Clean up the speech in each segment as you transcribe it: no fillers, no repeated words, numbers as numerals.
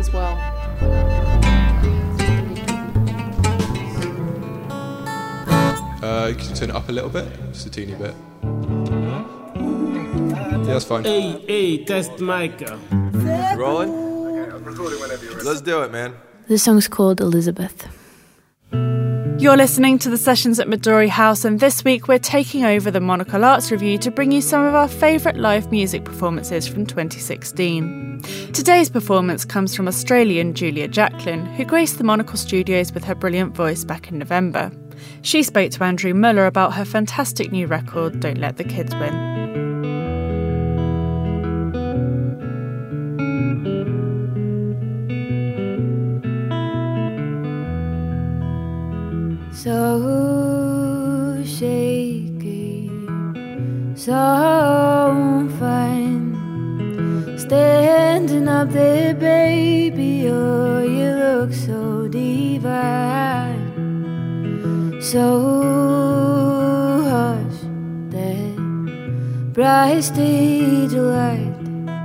as well. You can turn it up a little bit, just a teeny bit. Yeah, that's fine. Hey, test mic. Rolling? Okay, I'm recording whenever you're ready. Let's do it, man. The song's called Elizabeth. You're listening to the Sessions at Midori House, and this week we're taking over the Monocle Arts Review to bring you some of our favourite live music performances from 2016. Today's performance comes from Australian Julia Jacklin, who graced the Monocle Studios with her brilliant voice back in November. She spoke to Andrew Muller about her fantastic new record, Don't Let the Kids Win. So shaky, so fine, standing up there, baby, oh, you look so divine. So hush, that bright stage light,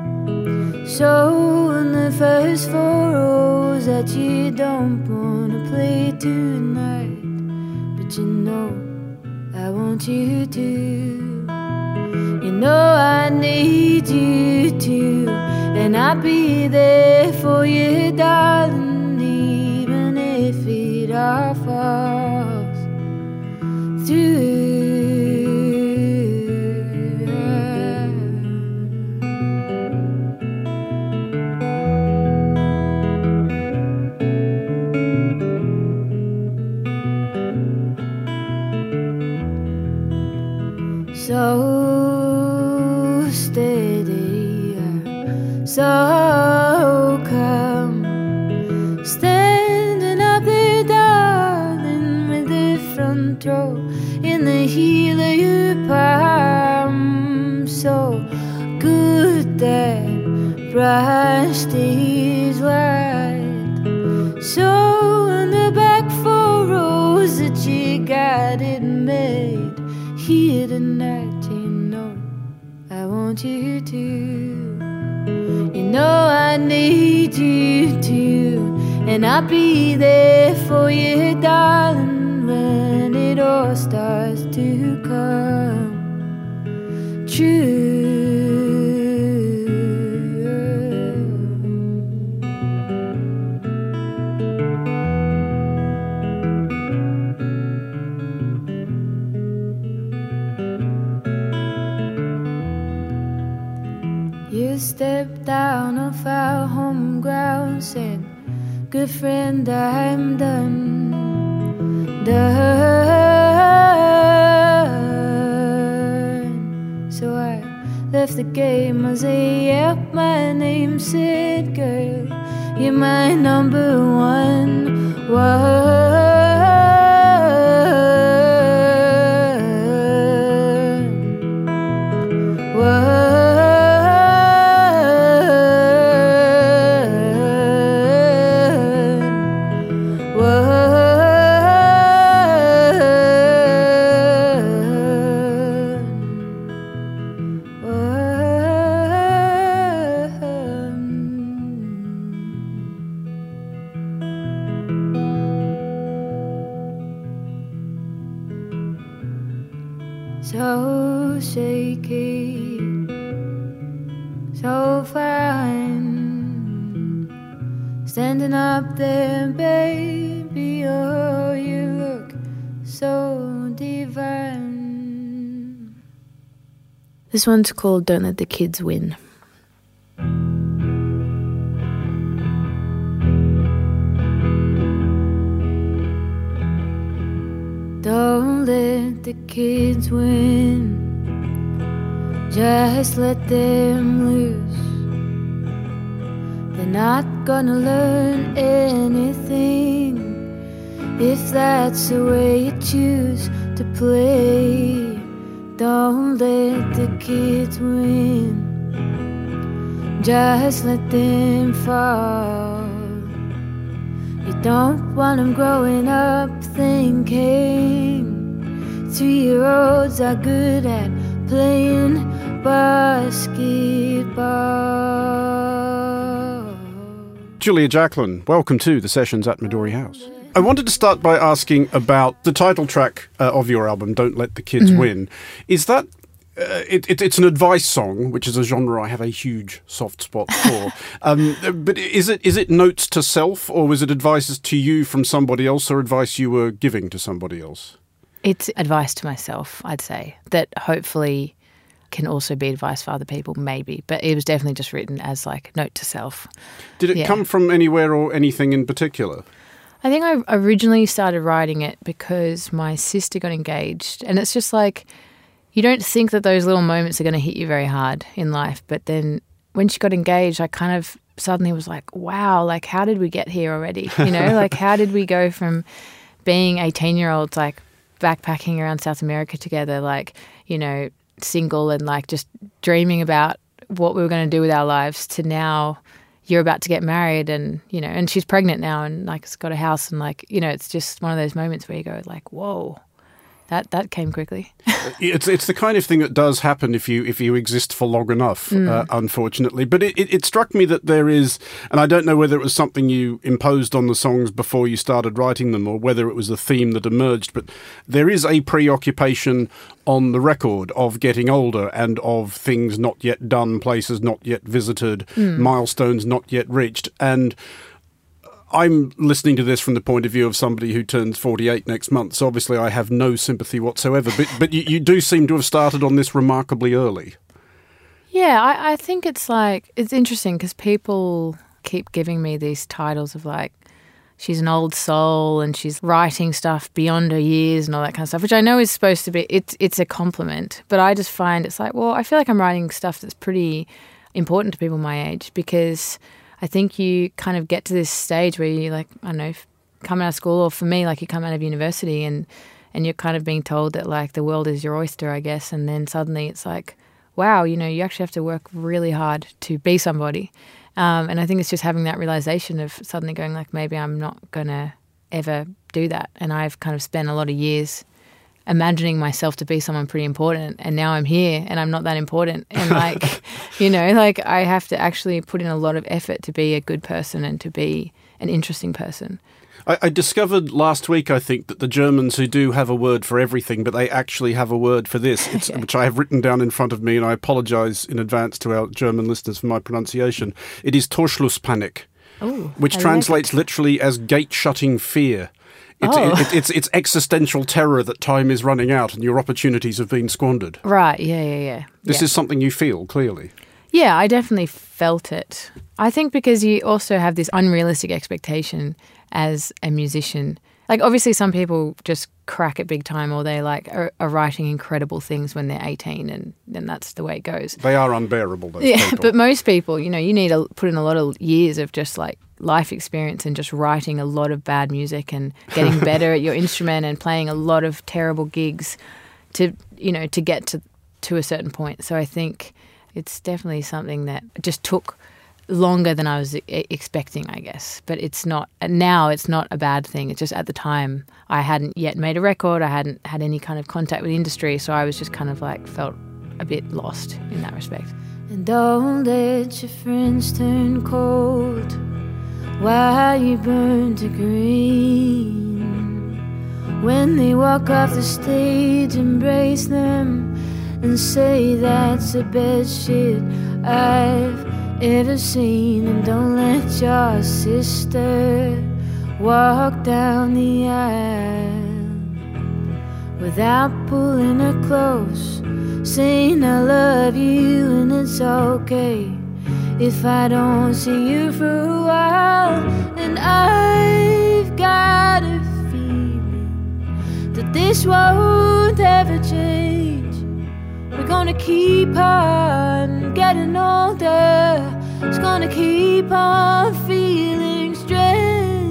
showing the first four rows that you don't wanna play tonight. But you know, I want you to. You know I need you to. And I'll be there for you, darling, even if it all falls through. So steady, so calm, standing up there, darling, with the front row in the heel of your palm. So good that bright stage light, showing the back four rows that you got it made. Here tonight, you know, I want you to. You know I need you to. And I'll be there for you, darling, when it all starts to come true. You stepped down off our home ground, said, good friend, I'm done. So I left the game, I say, yep, my name said, girl, you're my number one. So shaky, so fine, standing up there, baby, oh, you look so divine. This one's called Don't Let the Kids Win. Don't let the kids win, just let them loose. They're not gonna learn anything if that's the way you choose to play. Don't let the kids win, just let them fall. You don't want them growing up thinking 3-year-olds are good at playing basketball. Julia Jacklin, welcome to the sessions at Midori House. I wanted to start by asking about the title track of your album, Don't Let the Kids Win. Is that... it's an advice song, which is a genre I have a huge soft spot for. But is it notes to self, or was it advices to you from somebody else, or advice you were giving to somebody else? It's advice to myself, I'd say, that hopefully can also be advice for other people, maybe. But it was definitely just written as like note to self. Did it come from anywhere or anything in particular? I think I originally started writing it because my sister got engaged, and it's just like, you don't think that those little moments are going to hit you very hard in life. But then when she got engaged, I kind of suddenly was like, wow, like how did we get here already? You know, like how did we go from being 18-year-olds, like backpacking around South America together, like, you know, single and like just dreaming about what we were going to do with our lives, to now you're about to get married and, you know, and she's pregnant now and like has got a house and like, you know, it's just one of those moments where you go like, whoa. That came quickly. It's the kind of thing that does happen if you exist for long enough, unfortunately. But it struck me that there is, and I don't know whether it was something you imposed on the songs before you started writing them or whether it was a theme that emerged, but there is a preoccupation on the record of getting older and of things not yet done, places not yet visited, milestones not yet reached. And I'm listening to this from the point of view of somebody who turns 48 next month, so obviously I have no sympathy whatsoever. But you do seem to have started on this remarkably early. Yeah, I think it's like, it's interesting because people keep giving me these titles of like, she's an old soul and she's writing stuff beyond her years and all that kind of stuff, which I know is supposed to be, it's a compliment. But I just find it's like, well, I feel like I'm writing stuff that's pretty important to people my age, because I think you kind of get to this stage where you like, I don't know, come out of school, or for me, like you come out of university and you're kind of being told that like the world is your oyster, I guess. And then suddenly it's like, wow, you know, you actually have to work really hard to be somebody. And I think it's just having that realization of suddenly going like, maybe I'm not going to ever do that. And I've kind of spent a lot of years imagining myself to be someone pretty important, and now I'm here and I'm not that important, and like, you know, like I have to actually put in a lot of effort to be a good person and to be an interesting person. I discovered last week, I think, that the Germans who do have a word for everything, but they actually have a word for this, which I have written down in front of me, and I apologise in advance to our German listeners for my pronunciation. It is Torschlusspanik, which translates literally as gate-shutting fear. It's existential terror that time is running out and your opportunities have been squandered. Right, yeah. This is something you feel, clearly. Yeah, I definitely felt it. I think because you also have this unrealistic expectation as a musician. Like, obviously some people just crack it big time, or they like are writing incredible things when they're 18, and then that's the way it goes. They are unbearable, those people. But most people, you know, you need to put in a lot of years of just like life experience and just writing a lot of bad music and getting better at your instrument and playing a lot of terrible gigs to, you know, to get to a certain point. So I think it's definitely something that just took longer than I was expecting, I guess. But it's not, now it's not a bad thing. It's just at the time I hadn't yet made a record. I hadn't had any kind of contact with the industry. So I was just kind of like felt a bit lost in that respect. And don't let your friends turn cold while you burn to green. When they walk off the stage, embrace them and say that's the best shit I've ever seen. And don't let your sister walk down the aisle without pulling her close, saying I love you and it's okay if I don't see you for a while. And I've got a feeling that this won't ever change. We're gonna keep on getting older. It's gonna keep on feeling strange.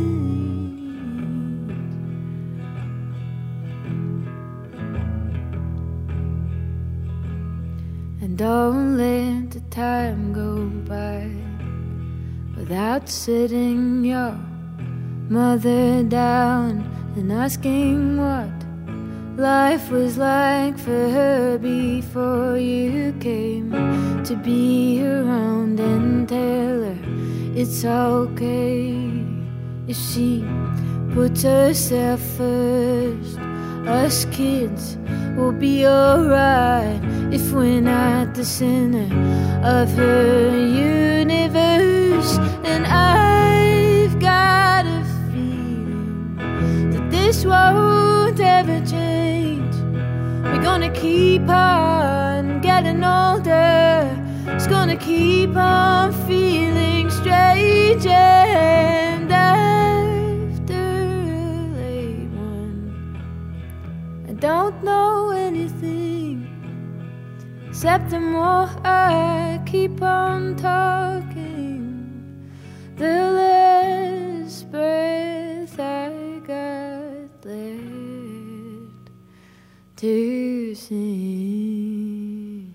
And don't let the time go by without sitting your mother down and asking what life was like for her before you came to be around, and tell her it's it's okay if she puts herself first. Us kids will be alright if we're not the center of her universe. And I've got a feeling that this won't ever change. We're gonna keep on getting older. It's gonna keep on feeling strange. And after a late one, I don't know anything except the more I keep on talking, the less breath I got left to sing.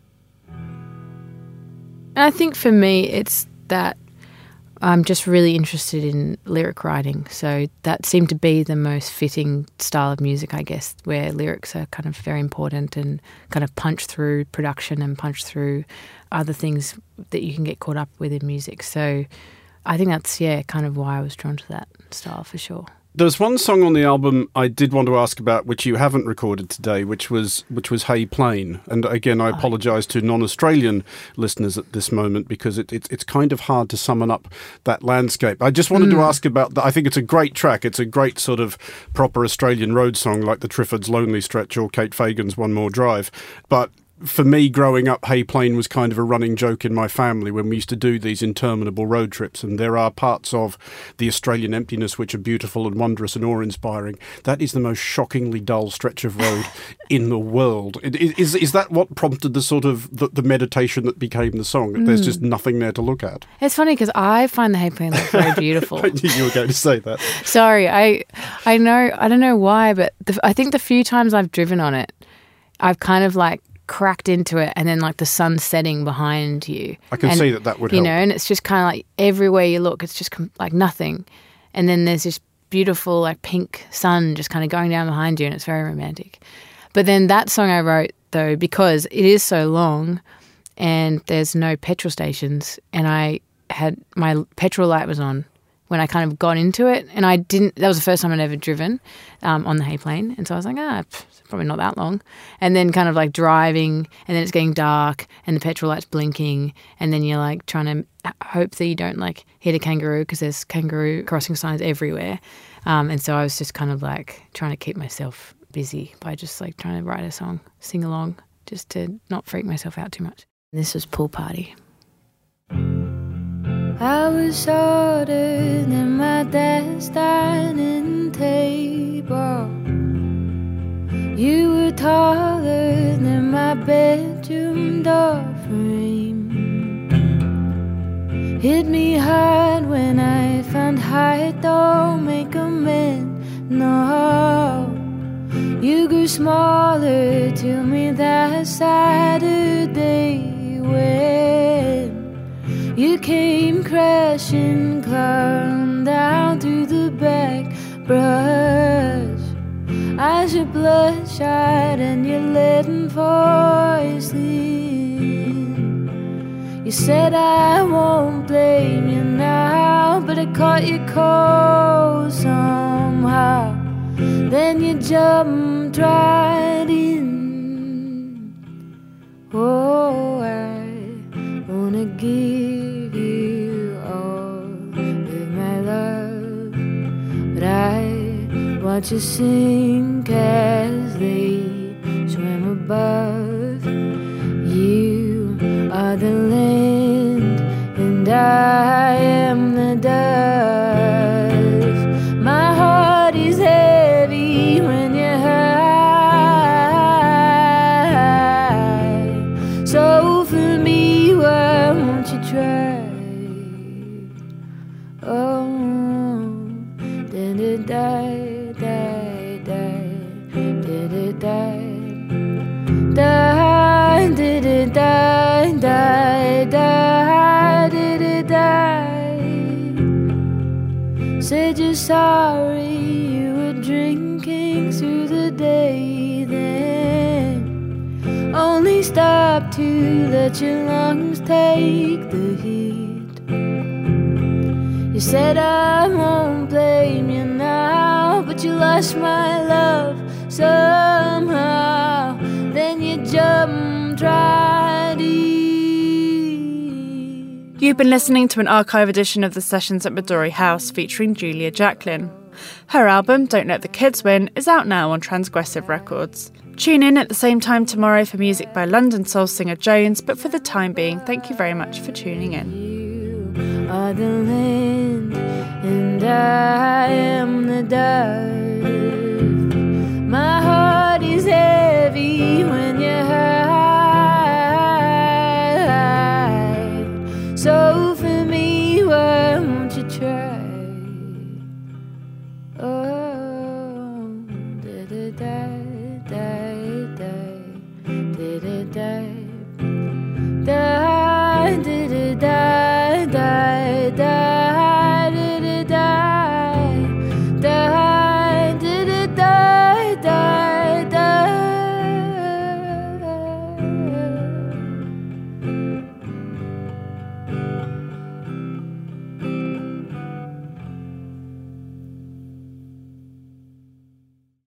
And I think for me, it's that I'm just really interested in lyric writing. So that seemed to be the most fitting style of music, I guess, where lyrics are kind of very important and kind of punch through production and punch through other things that you can get caught up with in music. So I think that's, kind of why I was drawn to that style for sure. There's one song on the album I did want to ask about, which you haven't recorded today, which was Hey Plane. And again, I apologise to non-Australian listeners at this moment because it's kind of hard to summon up that landscape. I just wanted to ask about that. I think it's a great track. It's a great sort of proper Australian road song like the Triffids' Lonely Stretch or Kate Fagan's One More Drive. But for me, growing up, Hey Plane was kind of a running joke in my family when we used to do these interminable road trips. And there are parts of the Australian emptiness which are beautiful and wondrous and awe-inspiring. That is the most shockingly dull stretch of road in the world. Is that what prompted the sort of the meditation that became the song? There's just nothing there to look at. It's funny because I find the Hey Plane very beautiful. I knew you were going to say that. Sorry, I know, I don't know why, but I think the few times I've driven on it, I've kind of like cracked into it, and then like the sun setting behind you. I can see that would help. You know, and it's just kind of like everywhere you look, it's just like nothing. And then there's this beautiful like pink sun just kind of going down behind you, and it's very romantic. But then that song I wrote, though, because it is so long and there's no petrol stations, and I had my petrol light was on when I kind of got into it, and that was the first time I'd ever driven on the Hey Plane, and so I was like, it's probably not that long. And then kind of like driving, and then it's getting dark, and the petrol light's blinking, and then you're like trying to hope that you don't like hit a kangaroo because there's kangaroo crossing signs everywhere. And so I was just kind of like trying to keep myself busy by just like trying to write a song, sing along, just to not freak myself out too much. And this was Pool Party. I was shorter than my dad's dining table. You were taller than my bedroom door frame. Hit me hard when I found height don't make a man, no. You grew smaller to me that Saturday when you came crashing, climbed down through the back brush. Eyes are bloodshot and you're letting voice in. You said I won't blame you now, but I caught you cold somehow. Then you jumped right in. Oh, I wanna give you all of my love, but I watch you sink as they swim above. You are the land and I am the dust. My heart is heavy when you're high. So for me, why won't you try? Oh, did it die? Did it die? Did it die? Did it die? Said you're sorry, you were drinking through the day then. Only stopped to let your lungs take the heat. said I won't blame you now, but you lost my love somehow. Then you jumped right in. You've been listening to an archive edition of the Sessions at Midori House featuring Julia Jacklin. Her album, Don't Let the Kids Win, is out now on Transgressive Records. Tune in at the same time tomorrow for music by London soul singer Jones, but for the time being, thank you very much for tuning in. You are the land and I am the dove. My heart is heavy when you hide. So for me, why won't you try?